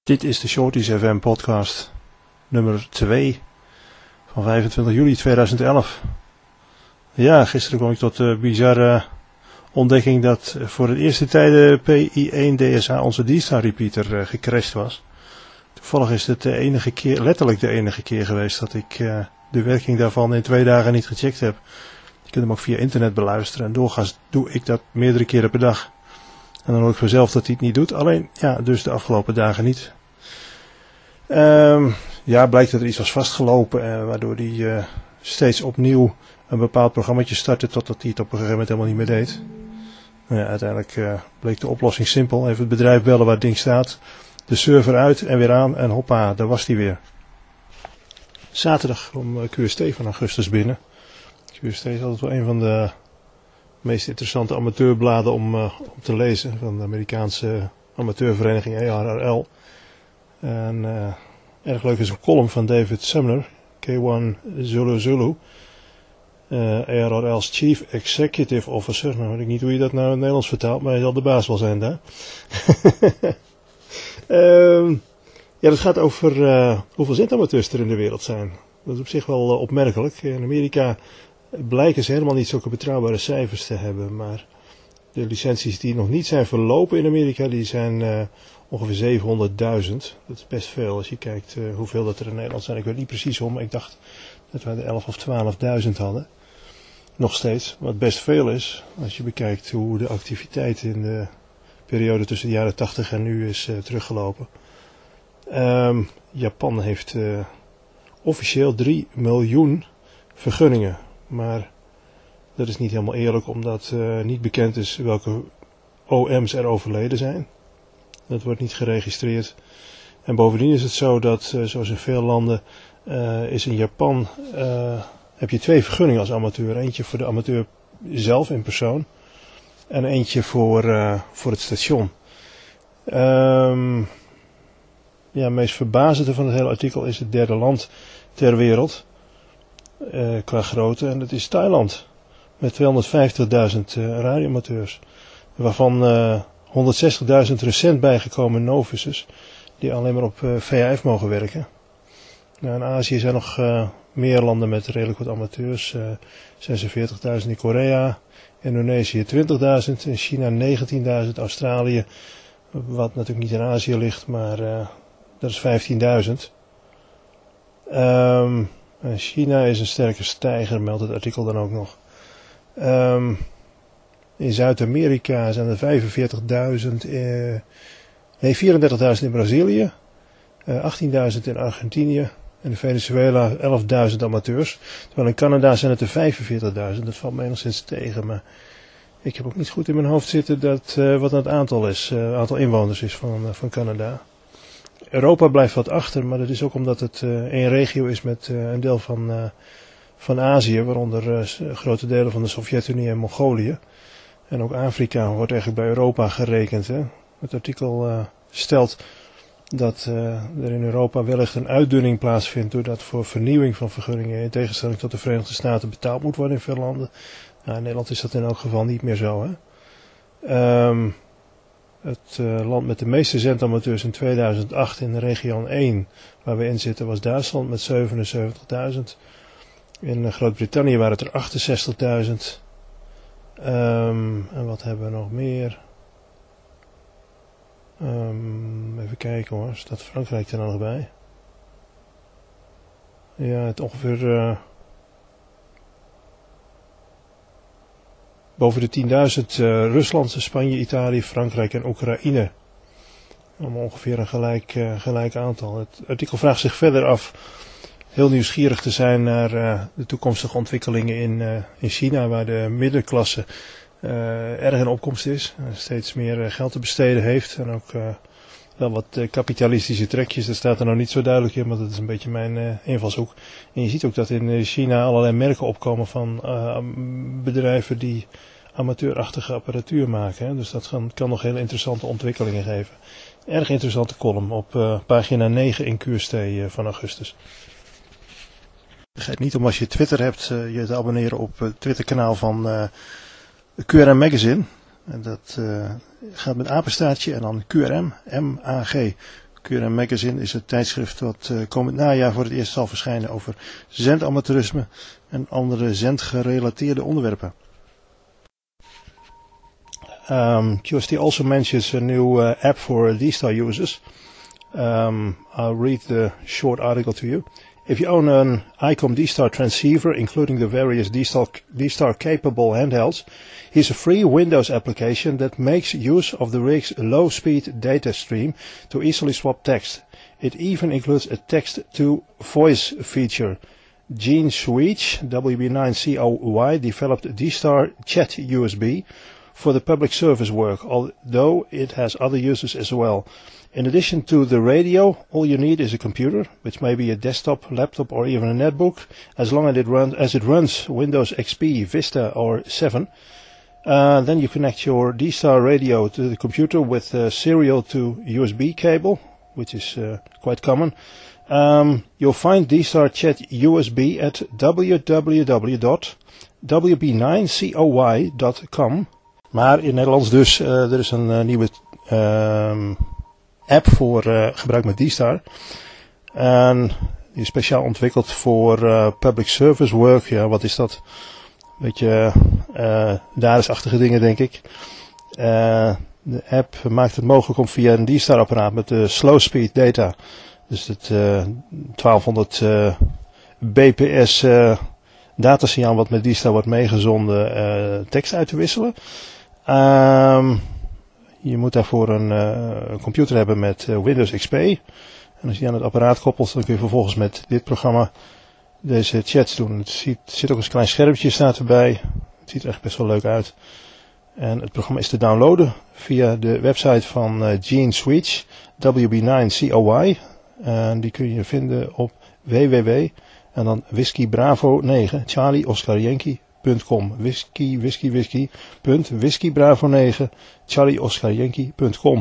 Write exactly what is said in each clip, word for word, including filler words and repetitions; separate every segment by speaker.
Speaker 1: Dit is de Shorties F M podcast nummer twee van vijfentwintig juli tweeduizend elf. Ja, gisteren kwam ik tot de bizarre ontdekking dat voor het eerste tijde P I één D S H onze D-Star repeater uh, gecrashed was. Toevallig is het de enige keer, letterlijk de enige keer geweest dat ik uh, de werking daarvan in twee dagen niet gecheckt heb. Je kunt hem ook via internet beluisteren en doorgaans doe ik dat meerdere keren per dag. En dan hoor ik vanzelf dat hij het niet doet. Alleen, ja, dus de afgelopen dagen niet. Um, ja, blijkt dat er iets was vastgelopen, uh, waardoor hij uh, steeds opnieuw een bepaald programmaatje startte, totdat hij het op een gegeven moment helemaal niet meer deed. Nou ja, uiteindelijk uh, bleek de oplossing simpel. Even het bedrijf bellen waar het ding staat. De server uit en weer aan en hoppa, daar was hij weer. Zaterdag kwam uh, Q S T van augustus binnen. Q S T is altijd wel een van de meest interessante amateurbladen om, uh, om te lezen. Van de Amerikaanse amateurvereniging A R R L. En uh, erg leuk is een column van David Sumner, K één Zulu Zulu. Uh, A R R L's Chief Executive Officer. Nou weet ik niet hoe je dat nou in het Nederlands vertaalt, maar hij zal de baas wel zijn daar. uh, ja, dat gaat over uh, hoeveel zendamateurs er in de wereld zijn. Dat is op zich wel uh, opmerkelijk. In Amerika blijken ze helemaal niet zulke betrouwbare cijfers te hebben, maar de licenties die nog niet zijn verlopen in Amerika, die zijn uh, ongeveer zevenhonderdduizend. Dat is best veel als je kijkt uh, hoeveel dat er in Nederland zijn. Ik weet niet precies hoe, maar ik dacht dat we er elf of twaalfduizend hadden. Nog steeds, wat best veel is als je bekijkt hoe de activiteit in de periode tussen de jaren tachtig en nu is uh, teruggelopen. Um, Japan heeft uh, officieel drie miljoen vergunningen, maar dat is niet helemaal eerlijk omdat uh, niet bekend is welke O M's er overleden zijn. Dat wordt niet geregistreerd. En bovendien is het zo dat, uh, zoals in veel landen, uh, is in Japan, uh, heb je twee vergunningen als amateur. Eentje voor de amateur zelf in persoon. En eentje voor, uh, voor het station. Um, ja, het meest verbazende van het hele artikel is het derde land ter wereld. Uh, qua grootte. En dat is Thailand. Met tweehonderdvijftigduizend uh, radioamateurs. Waarvan uh, honderdzestigduizend recent bijgekomen novices. Die alleen maar op uh, V H F mogen werken. Nou, in Azië zijn nog uh, meer landen met redelijk wat amateurs. Uh, zesenveertigduizend in Korea. Indonesië twintigduizend. In China negentienduizend. Australië, wat natuurlijk niet in Azië ligt, maar uh, dat is vijftienduizend. Um, China is een sterke stijger, meldt het artikel dan ook nog. Um, in Zuid-Amerika zijn er vijfenveertigduizend, uh, nee vierendertigduizend in Brazilië, uh, achttienduizend in Argentinië en in Venezuela elfduizend amateurs. Terwijl in Canada zijn het er vijfenveertigduizend, dat valt me enigszins tegen, maar ik heb ook niet goed in mijn hoofd zitten dat, uh, wat het aantal is, het uh, aantal inwoners is van, uh, van Canada. Europa blijft wat achter, maar dat is ook omdat het uh, één regio is met uh, een deel van, uh, van Azië, waaronder uh, grote delen van de Sovjet-Unie en Mongolië. En ook Afrika wordt eigenlijk bij Europa gerekend. Hè? Het artikel uh, stelt dat uh, er in Europa wellicht een uitdunning plaatsvindt, doordat voor vernieuwing van vergunningen in tegenstelling tot de Verenigde Staten betaald moet worden in veel landen. Nou, in Nederland is dat in elk geval niet meer zo. Hè? Um, Het uh, land met de meeste zendamateurs in tweeduizend acht in de regio één, waar we in zitten, was Duitsland met zevenenzeventigduizend. In uh, Groot-Brittannië waren het er achtenzestigduizend. Um, en wat hebben we nog meer? Um, even kijken hoor, staat Frankrijk er nou nog bij? Ja, het ongeveer Uh, boven de tienduizend uh, Rusland, Spanje, Italië, Frankrijk en Oekraïne. Allemaal ongeveer een gelijk, uh, gelijk aantal. Het artikel vraagt zich verder af heel nieuwsgierig te zijn naar uh, de toekomstige ontwikkelingen in, uh, in China, waar de middenklasse uh, erg in opkomst is. Uh, steeds meer uh, geld te besteden heeft en ook uh, wel wat uh, kapitalistische trekjes. Dat staat er nou niet zo duidelijk in, maar dat is een beetje mijn uh, invalshoek. En je ziet ook dat in China allerlei merken opkomen van uh, bedrijven die amateurachtige apparatuur maken. Hè. Dus dat kan, kan nog hele interessante ontwikkelingen geven. Erg interessante column op uh, pagina negen in Q S T uh, van augustus. Vergeet niet om als je Twitter hebt uh, je te abonneren op het Twitterkanaal van uh, Q R M Magazine. En dat uh, gaat met apenstaartje en dan Q R M, M A G. Q Queer Magazine is het tijdschrift wat uh, komend najaar voor het eerst zal verschijnen over zendamateurisme en andere zendgerelateerde onderwerpen. Um, Q S T also mentions a new uh, app for D-Star users. Um, I'll read the short article to you. If you own an ICOM D-Star transceiver, including the various D-Star, D-Star capable handhelds, here's a free Windows application that makes use of the rig's low-speed data stream to easily swap text. It even includes a text-to-voice feature. Gene Switch, W B nine C O Y, developed D-Star Chat U S B for the public service work, although it has other uses as well. In addition to the radio, all you need is a computer, which may be a desktop, laptop or even a netbook, as long as it runs, as it runs Windows X P, Vista or seven. Uh, then you connect your D-Star radio to the computer with a serial to U S B cable, which is uh, quite common. Um, you'll find D-Star Chat U S B at w w w dot w b nine coy dot com. Maar in Nederlands dus, uh, er is een uh, nieuwe uh, app voor uh, gebruik met D-Star. En die is speciaal ontwikkeld voor uh, public service work. Ja, wat is dat? Beetje uh, Daris-achtige dingen, denk ik. Uh, de app maakt het mogelijk om via een D-Star apparaat met de slow speed data, dus het uh, twaalfhonderd uh, bps uh, datasignaal wat met D-Star wordt meegezonden, uh, tekst uit te wisselen. Um, je moet daarvoor een uh, computer hebben met uh, Windows X P. En als je die aan het apparaat koppelt, dan kun je vervolgens met dit programma deze chats doen. Het ziet, zit ook een klein schermpje, staat erbij. Het ziet er echt best wel leuk uit. En het programma is te downloaden via de website van uh, Gene Switch, W B nine coy. En die kun je vinden op www en dan Whiskey Bravo negen, Charlie Oscar Yankee punt com. Whisky, whisky, whisky, punt, Whiskey Bravo negen, Charlie Oscar Yankee punt com.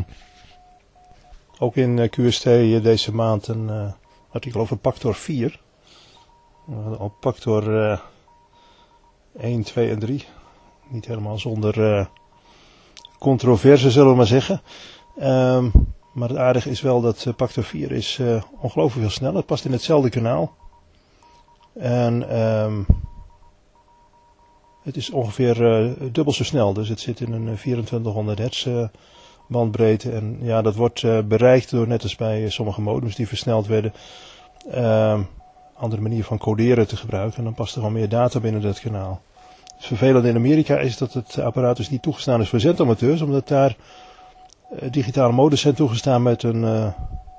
Speaker 1: Ook in uh, Q S T deze maand een uh, artikel over Pactor vier. Uh, al Pactor uh, één, twee en drie. Niet helemaal zonder uh, controverse, zullen we maar zeggen. Um, maar het aardige is wel dat uh, Pactor vier is uh, ongelooflijk veel sneller. Het past in hetzelfde kanaal. En um, het is ongeveer uh, dubbel zo snel. Dus het zit in een vierentwintighonderd hertz uh, bandbreedte. En ja, dat wordt uh, bereikt door, net als bij uh, sommige modems die versneld werden, uh, andere manier van coderen te gebruiken. En dan past er gewoon meer data binnen dat kanaal. Het vervelende in Amerika is dat het apparaat dus niet toegestaan is voor zendamateurs, omdat daar uh, digitale modems zijn toegestaan met een uh,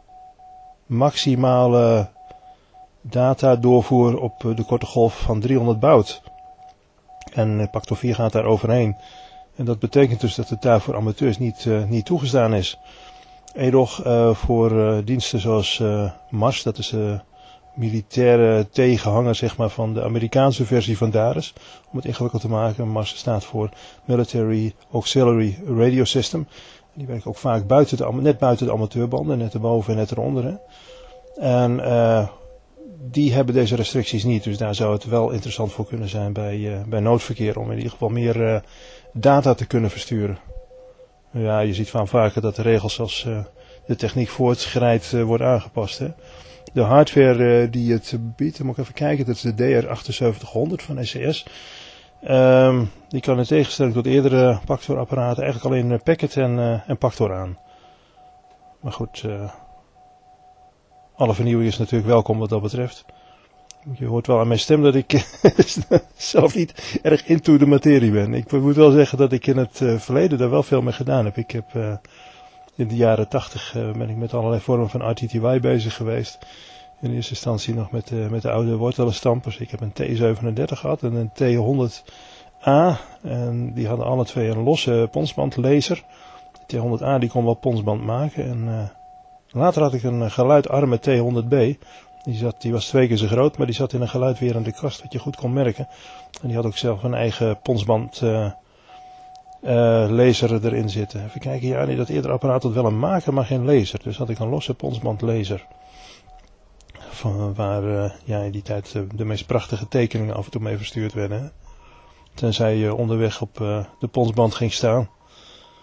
Speaker 1: maximale data doorvoer op uh, de korte golf van driehonderd baud. En uh, Pactor vier gaat daar overheen. En dat betekent dus dat het daar voor amateurs niet, uh, niet toegestaan is. Edoch uh, voor uh, diensten zoals uh, Mars, dat is de uh, militaire tegenhanger zeg maar, van de Amerikaanse versie van Daris. Om het ingewikkeld te maken. Mars staat voor Military Auxiliary Radio System. Die werken ook vaak buiten de, net buiten de amateurbanden, net erboven en net eronder. Hè. En uh, die hebben deze restricties niet. Dus daar zou het wel interessant voor kunnen zijn bij, uh, bij noodverkeer. Om in ieder geval meer uh, data te kunnen versturen. Ja, je ziet van vaker dat de regels als uh, de techniek voortschrijdt uh, worden aangepast. Hè. De hardware uh, die het biedt, moet ik even kijken, dat is de D R achtenzeventighonderd van S C S. Um, die kan in tegenstelling tot eerdere Pactor apparaten eigenlijk alleen uh, Packet en, uh, en Pactor aan. Maar goed, uh, alle vernieuwing is natuurlijk welkom wat dat betreft. Je hoort wel aan mijn stem dat ik zelf niet erg into de materie ben. Ik moet wel zeggen dat ik in het uh, verleden daar wel veel mee gedaan heb. Ik heb uh, in de jaren tachtig uh, ben ik met allerlei vormen van R T T Y bezig geweest. In eerste instantie nog met, uh, met de oude wortelenstampers. Ik heb een T zevenendertig gehad en een T honderd A. En die hadden alle twee een losse ponsbandlaser. De T honderd A die kon wel ponsband maken. En uh, later had ik een geluidarme T honderd B. Die, zat, die was twee keer zo groot, maar die zat in een geluidwerende kast dat je goed kon merken. En die had ook zelf een eigen ponsband uh, uh, laser erin zitten. Even kijken, ja, nee, dat eerdere apparaat had wel een maker, maar geen laser. Dus had ik een losse ponsband laser. Van, waar uh, ja, in die tijd uh, de meest prachtige tekeningen af en toe mee verstuurd werden. Hè? Tenzij je onderweg op uh, de ponsband ging staan.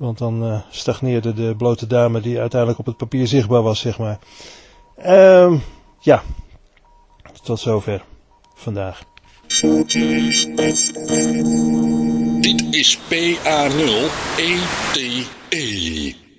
Speaker 1: Want dan uh, stagneerde de blote dame die uiteindelijk op het papier zichtbaar was, zeg maar. Uh, ja, tot zover vandaag.
Speaker 2: Dit is P A nul E T E.